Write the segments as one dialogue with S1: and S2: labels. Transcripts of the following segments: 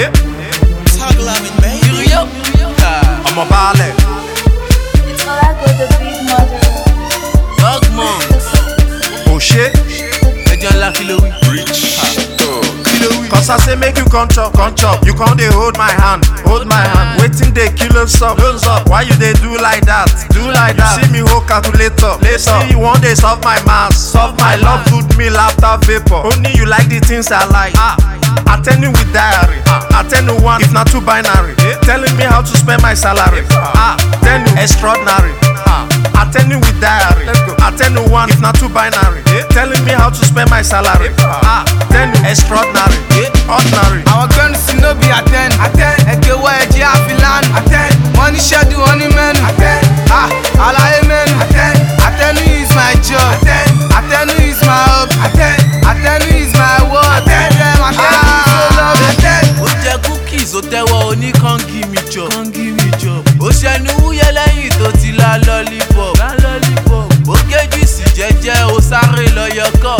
S1: Talk loving, baby.
S2: I'm a ballet.
S3: It's Olago, the big mother.
S1: Dog monks.
S2: Oh shit.
S1: Ejan la kilo wi.
S2: Rich. Cause I say make you come chop. You come they hold my hand. Waiting they kill us up. Why you they do like that? You see me whole calculator. See you one day solve my mass. Solve my love, good meal after vapor. Only you like the things I like. Attend you with diary. Attend you one if not too binary. Telling me how to spend my salary. Attend you extraordinary. Attend you with diary. Attend you one if not too binary. Telling me how to spend my salary. Attend you extraordinary. Ordinary.
S4: Our guns no be attend. Eke wa eji afilan. Money schedule, money men. All I amen. Attend you is my job. Attend you is my hope. Attend you is my word. Attend you so love.
S1: Ó jẹ cookies, ó tẹ́wọ́ ó ní kàn give me job. Ó ṣẹnu wúyẹ́ lẹ́yìn tó ti la lollipop. Ó kéjì sí jẹ́jẹ́ ó sáré lọ yọkọ̀.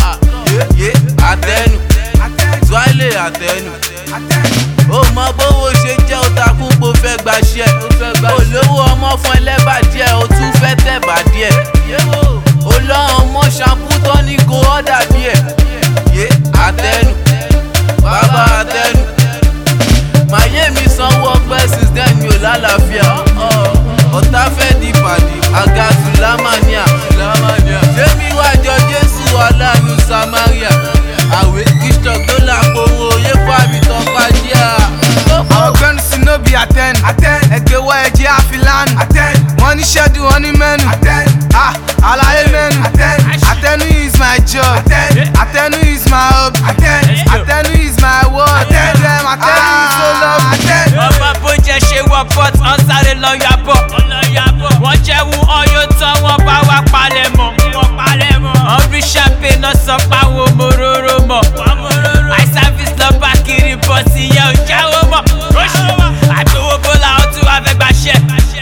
S1: Àtẹnu, Twile àtẹnu. Ó mọ bówó ṣe jẹ́ ó takún pò fẹ́ gbaṣẹ́. Olówó ọmọ fún ẹlẹ́bà díẹ̀ ó tún fẹ́ tẹ̀bà díẹ̀. Ó lọ ọmọ ṣampú tó ní kó ọ́dà bí ẹ̀. Àtẹnu, bàbá àtẹnu. Màyé mi sanwó ọpẹ́ since then mi ò lálàáfíà. Ọ̀tá fẹ́ di pàdé, àgàtù lámàníà. Ṣé mi wájọ Jésù aláàánú Samaria? Àwé Kíṣtọ̀ tó làpò owó oyè fàbí tán pàjíà.
S4: Our guns no be attend. Eke wa eji afilan. Money schedule, money men. All I amen. Attend you is my job. Attend you is my hope. Attend you is my word. Attend you so love.
S5: Ọba bó jẹ́ ṣe wọ port ọ̀n sáré lọ yàbọ̀. Wọ́n jẹ́wù ọyọ́ tán wọ́n bá wá palẹ̀ mọ́. Ọ̀rí champagne náà sọ páwo mòróró mọ̀. My service lọ bá kiri bọ̀ sí yẹ ò jáwó mọ̀. Àgbowó bọ́lá ó tún wá fẹ́ gbaṣẹ́.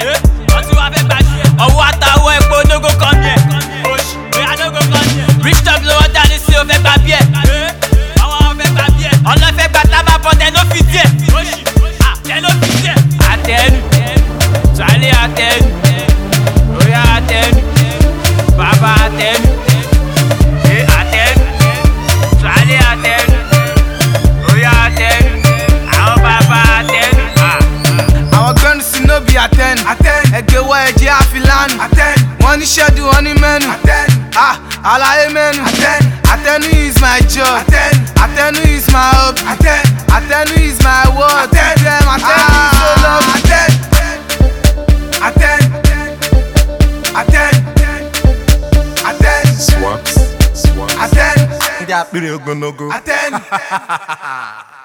S5: Ọwọ́ àtàwọn epo nógó kan mi ẹ̀. Rich top lówó dání sí o fẹ́ gba bí ẹ̀. Ọlọ́fẹ́ gba tábà bọ̀ tẹ̀ ló fi díẹ̀. Àtẹnu, Twile àtẹnu, Oya àtẹnu, Bàbá àtẹnu, àtẹnu, Twile àtẹnu, Oya àtẹnu, àwọn bàbá àtẹnu.
S4: Our guns no be attend. Eke wa eji afilan. Money schedule, money men. All I amen. Attend you is my job. Attend you is my hope. Attend you is my word. Attend you so love.
S2: Swaps.
S4: Attend.
S2: That video gonna go.
S4: Attend.